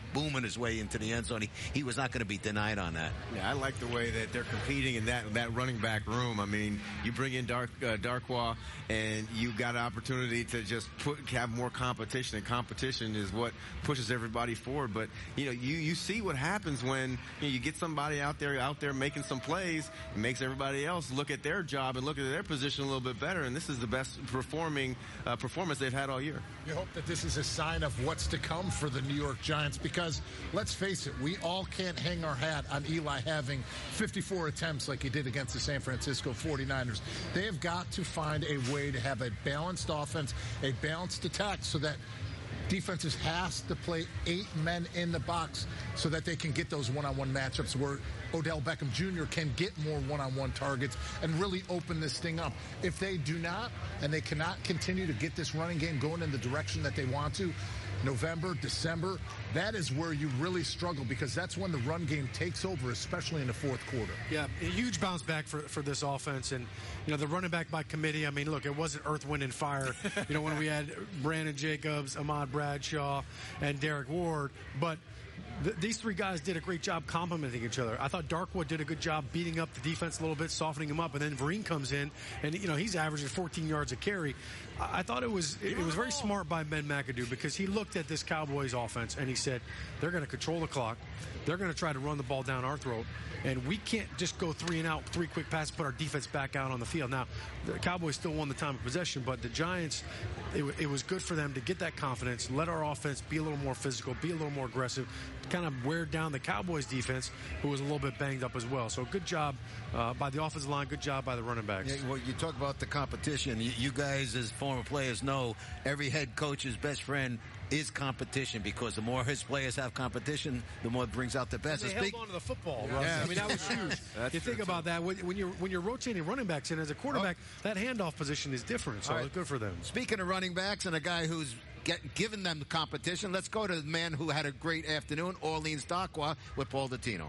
booming his way into the end zone. He, he was not going to be denied on that. Yeah, I like the way that they're competing in that that running back room. I mean, you bring in Dark uh, Darkwa, and you got an opportunity to just put have more competition, and competition is what pushes everybody forward. But you know, you you see what happens when you know, you get somebody out there out there making some plays. It makes everybody else look at their job and look at their position a little bit better. And this is the best performing uh, performance they've had all year. You hope that this is a sign of what's to come for the New York Giants, because let's face it, we all can't hang our hat on Eli having fifty-four attempts like he did against the San Francisco forty-niners. They have got to find a way to have a balanced offense, a balanced attack, so that defenses has to play eight men in the box so that they can get those one-on-one matchups where Odell Beckham Junior can get more one-on-one targets and really open this thing up. If they do not, and they cannot continue to get this running game going in the direction that they want to, November, December, that is where you really struggle, because that's when the run game takes over, especially in the fourth quarter. Yeah, a huge bounce back for, for this offense. And, you know, the running back by committee, I mean, look, it wasn't earth, wind, and fire, you know, when we had Brandon Jacobs, Ahmad Bradshaw, and Derek Ward. But th- these three guys did a great job complementing each other. I thought Darkwood did a good job beating up the defense a little bit, softening him up. And then Vereen comes in, and, you know, he's averaging fourteen yards a carry. I thought it was it was very smart by Ben McAdoo, because he looked at this Cowboys offense and he said, they're going to control the clock. They're going to try to run the ball down our throat. And we can't just go three and out, three quick passes, put our defense back out on the field. Now, the Cowboys still won the time of possession, but the Giants, it, it was good for them to get that confidence, let our offense be a little more physical, be a little more aggressive, kind of wear down the Cowboys defense, who was a little bit banged up as well. So good job uh, by the offensive line, good job by the running backs. Yeah, well, you talk about the competition. You, you guys, as former players, know every head coach's best friend is competition, because the more his players have competition, the more it brings out the best. They held on to the football, Russ. Yeah. I mean, that was huge. You think about that when, when you're when you're rotating running backs in as a quarterback, oh. that handoff position is different. So right. it's good for them. Speaking of running backs and a guy who's get, giving them the competition, let's go to the man who had a great afternoon, Orleans Darkwa, with Paul Dottino.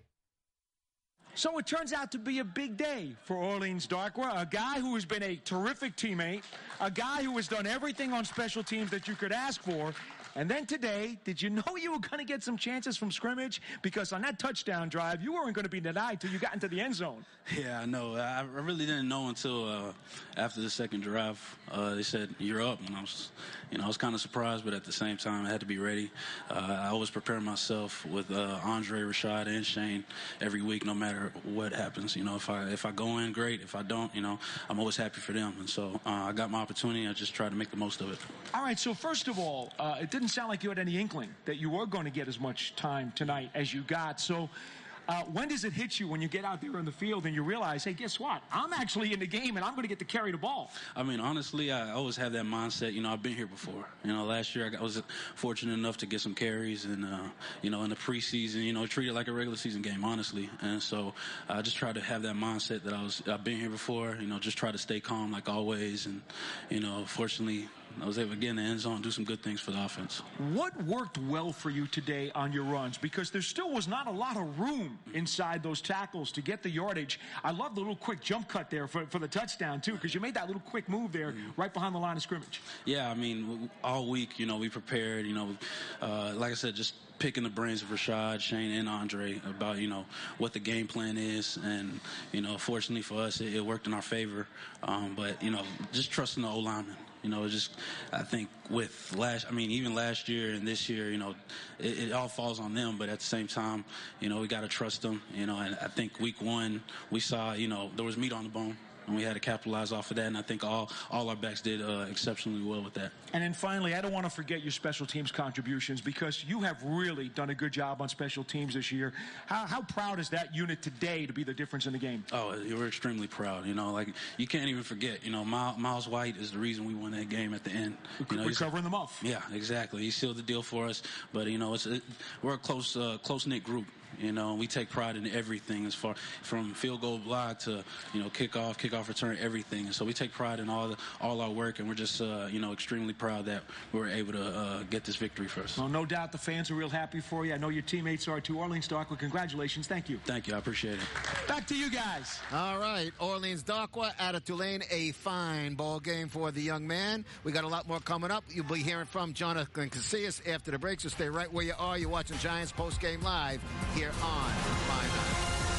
So it turns out to be a big day for Orleans Darkwa, a guy who has been a terrific teammate, a guy who has done everything on special teams that you could ask for. And then today, did you know you were going to get some chances from scrimmage? Because on that touchdown drive, you weren't going to be denied till you got into the end zone. Yeah, I know. I really didn't know until uh, after the second drive. Uh, they said, you're up. And I was, you know, I was kind of surprised, but at the same time, I had to be ready. Uh, I always prepare myself with uh, Andre, Rashad, and Shane every week, no matter what happens. You know, if I if I go in, great. If I don't, you know, I'm always happy for them. And so uh, I got my opportunity. I just tried to make the most of it. All right, so first of all, uh, it didn't sound like you had any inkling that you were going to get as much time tonight as you got. So uh, when does it hit you when you get out there in the field and you realize, hey, guess what? I'm actually in the game and I'm going to get to carry the ball. I mean, honestly, I always have that mindset. You know, I've been here before. You know, last year I was fortunate enough to get some carries and, uh, you know, in the preseason, you know, treat it like a regular season game, honestly. And so I just try to have that mindset that I was, I've been here before, you know, just try to stay calm like always. And, you know, fortunately, I was able to get in the end zone and do some good things for the offense. What worked well for you today on your runs? Because there still was not a lot of room inside those tackles to get the yardage. I love the little quick jump cut there for, for the touchdown, too, because you made that little quick move there mm-hmm. right behind the line of scrimmage. Yeah, I mean, all week, you know, we prepared, you know, uh, like I said, just picking the brains of Rashad, Shane, and Andre about, you know, what the game plan is. And, you know, fortunately for us, it, it worked in our favor. Um, but, you know, just trusting the O-lineman. You know, just I think with last, I mean, even last year and this year, you know, it, it all falls on them. But at the same time, you know, we got to trust them. You know, and I think week one we saw, you know, there was meat on the bone. And we had to capitalize off of that, and I think all, all our backs did uh, exceptionally well with that. And then finally, I don't want to forget your special teams contributions, because you have really done a good job on special teams this year. How, how proud is that unit today to be the difference in the game? Oh, we're extremely proud. You know, like, you can't even forget, you know, Miles, Miles White is the reason we won that game at the end. You know, we're covering them off. Yeah, exactly. He sealed the deal for us. But, you know, it's it, we're a close, uh, close-knit group. You know, we take pride in everything, as far from field goal block to, you know, kickoff, kickoff return, everything. And so we take pride in all the, all our work, and we're just, uh, you know, extremely proud that we were able to uh, get this victory for us. Well, no doubt the fans are real happy for you. I know your teammates are too. Orleans Darkwa, congratulations. Thank you. Thank you. I appreciate it. Back to you guys. All right. Orleans Darkwa out of Tulane. A fine ball game for the young man. We got a lot more coming up. You'll be hearing from Jonathan Casillas after the break, so stay right where you are. You're watching Giants Post Game Live here on My Nine.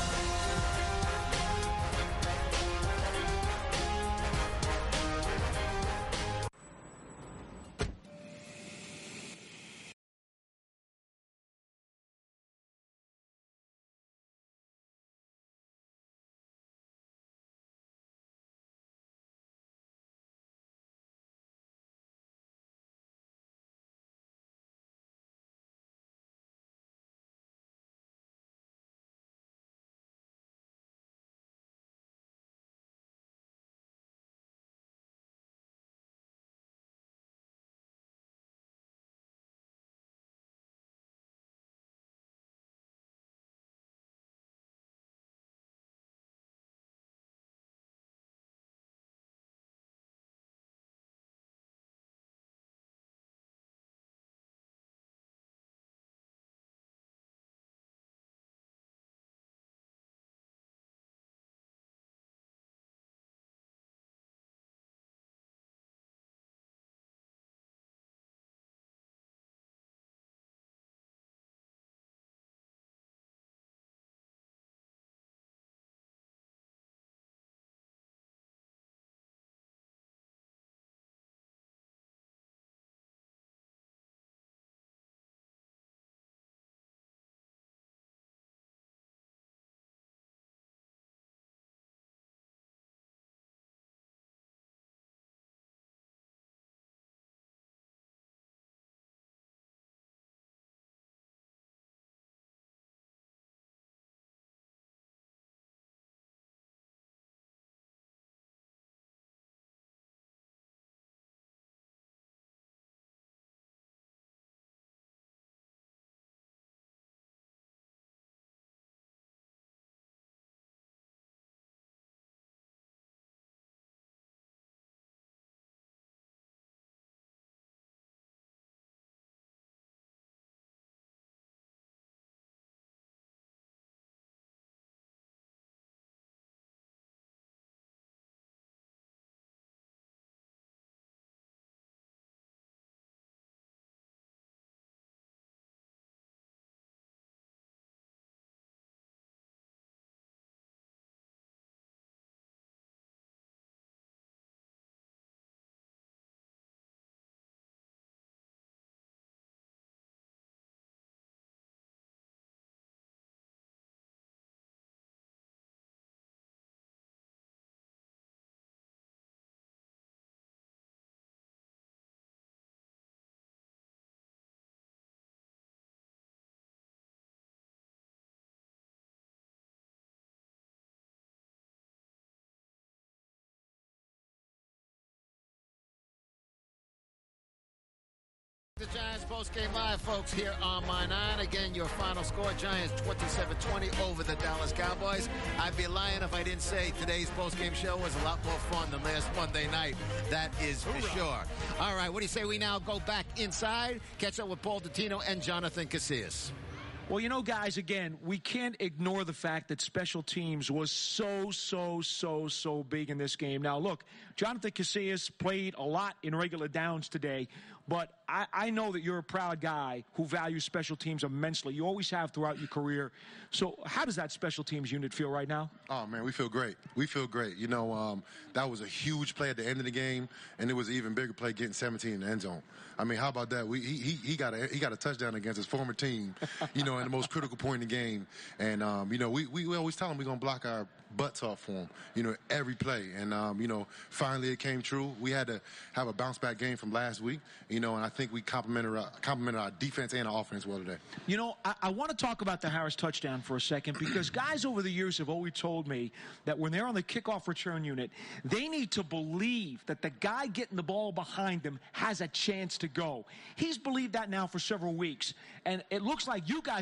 The Giants Post-Game Live, folks, here on My Nine. Again, your final score, Giants twenty-seven twenty over the Dallas Cowboys. I'd be lying if I didn't say today's post-game show was a lot more fun than last Monday night. That is for sure. All right, what do you say we now go back inside, catch up with Paul Dottino and Jonathan Casillas? Well, you know, guys, again, we can't ignore the fact that special teams was so, so, so, so big in this game. Now, look, Jonathan Casillas played a lot in regular downs today, but I, I know that you're a proud guy who values special teams immensely. You always have throughout your career. So how does that special teams unit feel right now? Oh, man, we feel great. We feel great. You know, um, that was a huge play at the end of the game, and it was an even bigger play getting seventeen in the end zone. I mean, how about that? We, he, he, he, got a, he got a touchdown against his former team, you know, in the most critical point in the game. And, um, you know, we, we, we always tell him we're going to block our butts off for him, you know, every play. And, um, you know, finally it came true. We had to have a bounce-back game from last week, you know, and I think we complimented our, complimented our defense and our offense well today. You know, I, I want to talk about the Harris touchdown for a second because guys over the years have always told me that when they're on the kickoff return unit, they need to believe that the guy getting the ball behind them has a chance to go. He's believed that now for several weeks, and it looks like you guys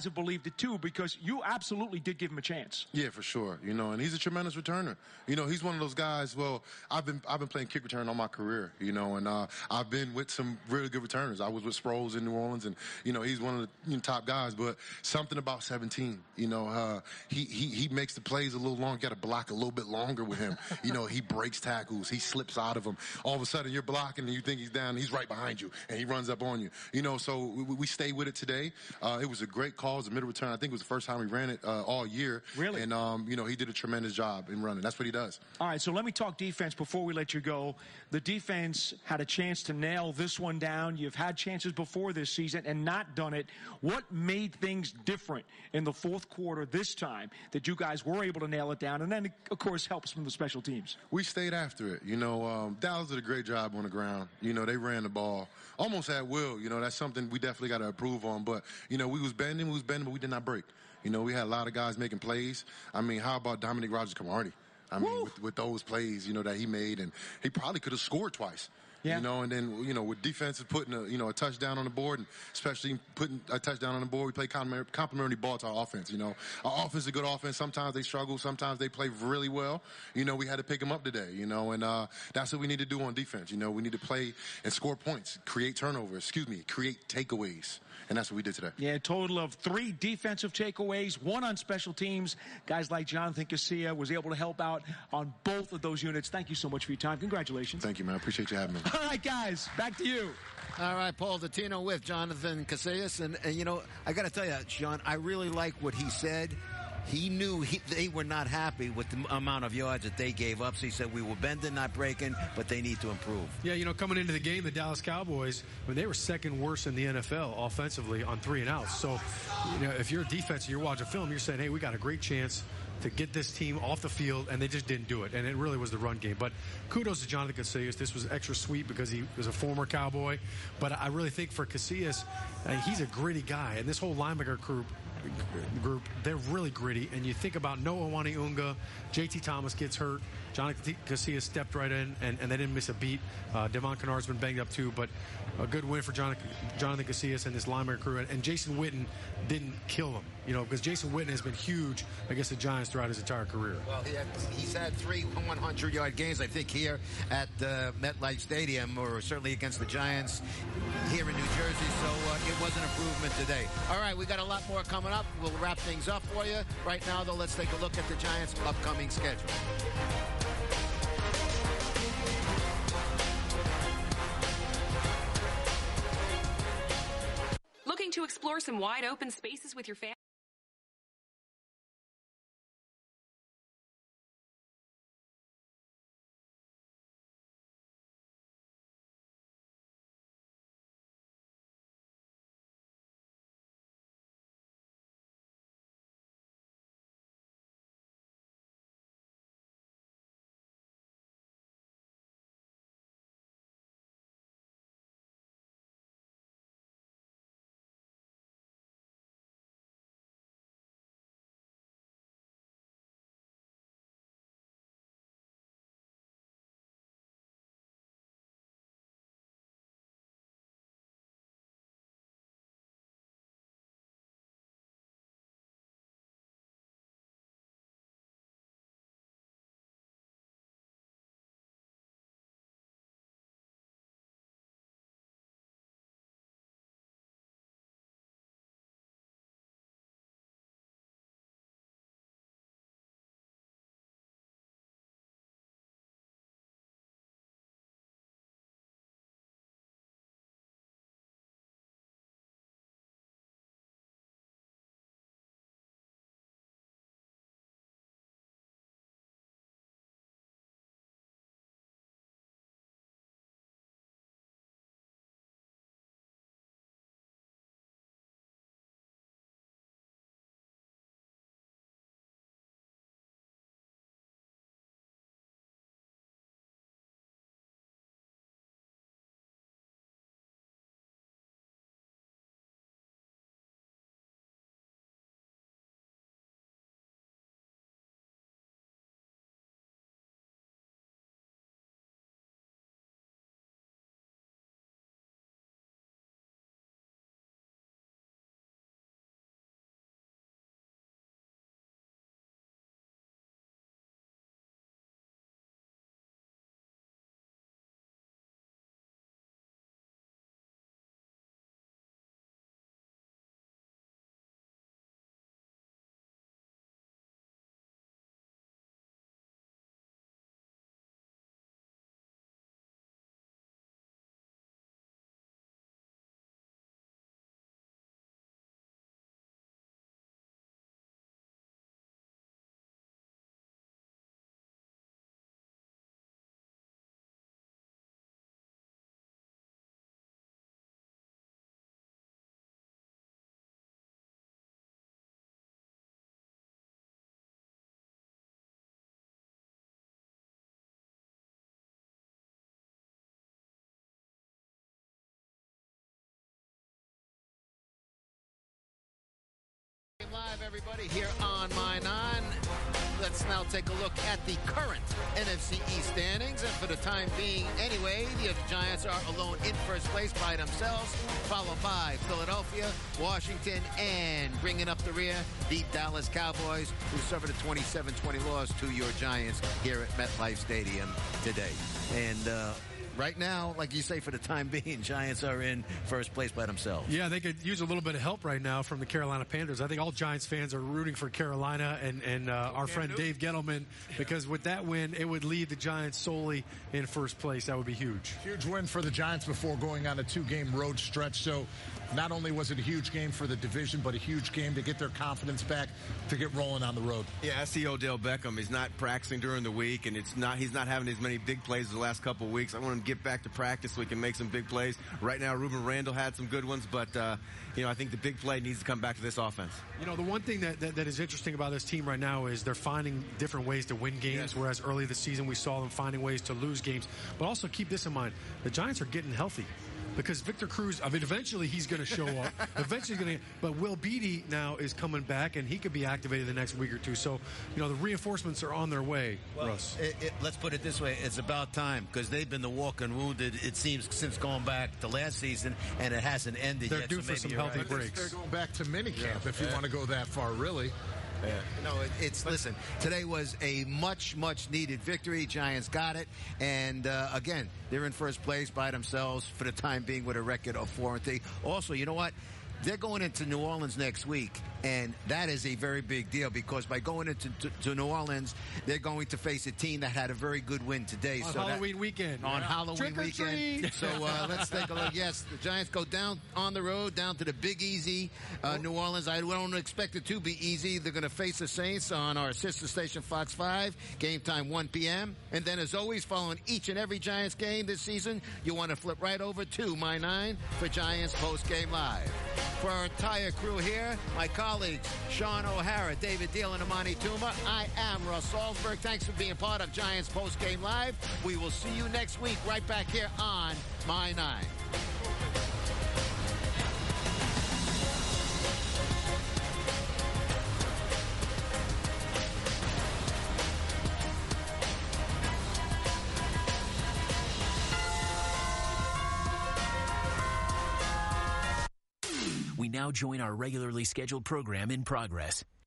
guys have believed it too, because you absolutely did give him a chance. Yeah, for sure. You know, and he's a tremendous returner. You know, he's one of those guys. Well, I've been I've been playing kick return all my career. You know, and uh, I've been with some really good returners. I was with Sproles in New Orleans, and you know, he's one of the you know, top guys. But something about seventeen, you know, uh, he he he makes the plays a little long. Got to block a little bit longer with him. You know, he breaks tackles. He slips out of them. All of a sudden, you're blocking, and you think he's down. He's right behind you, and he runs up on you. You know, so we, we stay with it today. Uh, it was a great call. It was a middle return. I think it was the first time we ran it uh, all year. Really? And, um, you know, he did a tremendous job in running. That's what he does. All right, so let me talk defense before we let you go. The defense had a chance to nail this one down. You've had chances before this season and not done it. What made things different in the fourth quarter this time that you guys were able to nail it down? And then, of course, helps from the special teams. We stayed after it. You know, um, Dallas did a great job on the ground. You know, they ran the ball almost at will. You know, that's something we definitely got to improve on. But, you know, we was bending, we was bending, but we did not break. You know, we had a lot of guys making plays. I mean, how about Dominique Rodgers-Cromartie? I mean, with, with those plays, you know, that he made, and he probably could have scored twice. Yeah. You know, and then, you know, with defenses putting a, you know, a touchdown on the board, and especially putting a touchdown on the board, we play complementary ball to our offense, you know. Our offense is a good offense. Sometimes they struggle. Sometimes they play really well. You know, we had to pick them up today, you know, and uh, that's what we need to do on defense. You know, we need to play and score points, create turnovers, excuse me, create takeaways. And that's what we did today. Yeah, a total of three defensive takeaways, one on special teams. Guys like Jonathan Casilla was able to help out on both of those units. Thank you so much for your time. Congratulations. Thank you, man. I appreciate you having me. All right, guys, back to you. All right, Paul Dottino with Jonathan Casillas. And, and you know, I got to tell you, Sean, I really like what he said. He knew he, they were not happy with the amount of yards that they gave up. So he said, we were bending, not breaking, but they need to improve. Yeah, you know, coming into the game, the Dallas Cowboys, I mean, they were second worst in the N F L offensively on three and outs. So, you know, if you're a defense and you're watching film, you're saying, hey, we got a great chance to get this team off the field, and they just didn't do it. And it really was the run game. But kudos to Jonathan Casillas. This was extra sweet because he was a former Cowboy. But I really think for Casillas, uh, he's a gritty guy. And this whole linebacker group, group, they're really gritty. And you think about Noah Waniunga, J T Thomas gets hurt, Jonathan Casillas stepped right in, and, and they didn't miss a beat. Uh, Devon Kennard's been banged up too, but a good win for Jonathan, Jonathan Casillas and this linebacker crew. And, and Jason Witten didn't kill him, you know, because Jason Witten has been huge against the Giants throughout his entire career. Well, he had, he's had three hundred-yard games, I think, here at uh, MetLife Stadium, or certainly against the Giants here in New Jersey. So uh, it was an improvement today. All right, we got a lot more coming up. We'll wrap things up for you. Right now, though, let's take a look at the Giants' upcoming schedule. Looking to explore some wide open spaces with your family? Live, everybody, here on My Nine. Let's now take a look at the current N F C East standings. And for the time being, anyway, the Giants are alone in first place by themselves, followed by Philadelphia, Washington, and bringing up the rear, the Dallas Cowboys, who suffered a twenty-seven twenty loss to your Giants here at MetLife Stadium today. And, uh, right now, like you say, for the time being, Giants are in first place by themselves. Yeah, they could use a little bit of help right now from the Carolina Panthers. I think all Giants fans are rooting for Carolina and, and uh, our friend Dave Gettleman, because with that win, it would leave the Giants solely in first place. That would be huge. Huge win for the Giants before going on a two-game road stretch. So not only was it a huge game for the division, but a huge game to get their confidence back to get rolling on the road. Yeah, I see Odell Beckham. He's not practicing during the week, and it's not he's not having as many big plays the last couple of weeks. I want him to get back to practice so he can make some big plays. Right now, Ruben Randle had some good ones, but uh, you know, I think the big play needs to come back to this offense. You know, the one thing that, that, that is interesting about this team right now is they're finding different ways to win games, yes. Whereas early this season we saw them finding ways to lose games. But also keep this in mind, the Giants are getting healthy. Because Victor Cruz, I mean, eventually he's going to show up. Eventually he's going to. But Will Beatty now is coming back, and he could be activated the next week or two. So, you know, the reinforcements are on their way, well, Russ. It, it, let's put it this way. It's about time, because they've been the walking wounded, it seems, since going back to last season, and it hasn't ended They're yet. due so for some healthy right. breaks. They're going back to minicamp, yeah. if you yeah. want to go that far, really. Yeah. No, it, it's, listen, today was a much, much needed victory. Giants got it. And, uh, again, they're in first place by themselves for the time being with a record of four and three. Also, you know what? They're going into New Orleans next week, and that is a very big deal, because by going into to, to New Orleans, they're going to face a team that had a very good win today. On so Halloween that, weekend. On yeah. Halloween Trick or weekend. treat. So uh, let's take a look. Yes, the Giants go down on the road, down to the Big Easy, uh, New Orleans. I don't expect it to be easy. They're going to face the Saints on our sister station, Fox five. Game time, one p.m. And then, as always, following each and every Giants game this season, you want to flip right over to My Nine for Giants Post Game Live. For our entire crew here, my colleagues, Sean O'Hara, David Deal, and Amani Tuma, I am Russ Salzberg. Thanks for being part of Giants Post Game Live. We will see you next week right back here on My Nine. We now join our regularly scheduled program in progress.